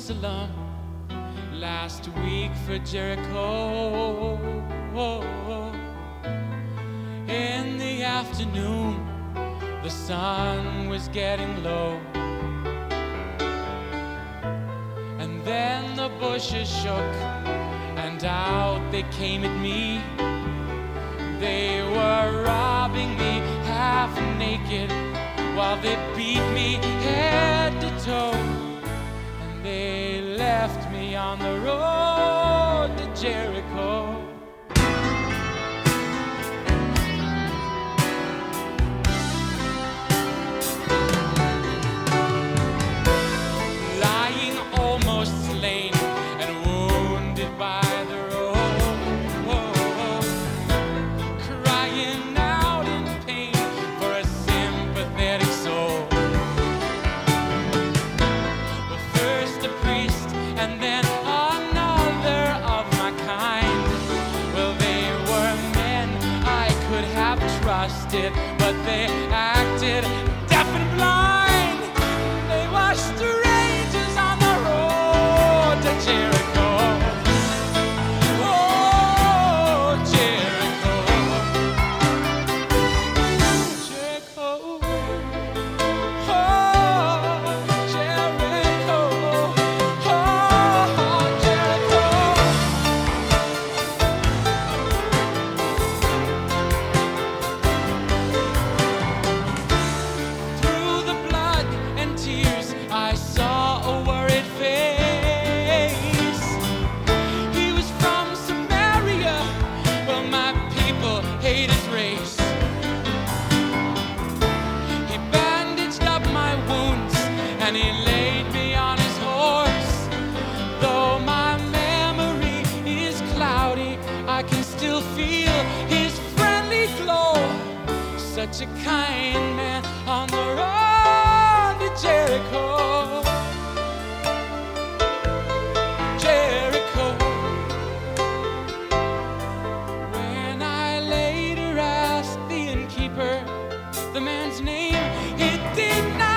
Jerusalem last week for Jericho. In the afternoon, the sun was getting low, and then the bushes shook, and out they came at me. They were robbing me half naked, while they beat me head to toe, and they left me on the road to Jericho. Lying almost slain and wounded by the road, crying out in pain for a sympathetic soul. Well, first a priest and then another of my kind. Well, they were men I could have trusted, but they acted deaf and blind. They were strangers on the road to Jericho. Oh, Jericho. Jericho. Oh, Jericho. Oh, Jericho. Through the blood and tears, I saw a worried face. He was from Samaria. Well, my people hate his race. He bandaged up my wounds and he laid me on his horse. Though my memory is cloudy, I can still feel his friendly glow. Such a kind man on the road to Jericho. Jericho. When I later asked the innkeeper the man's name, he did not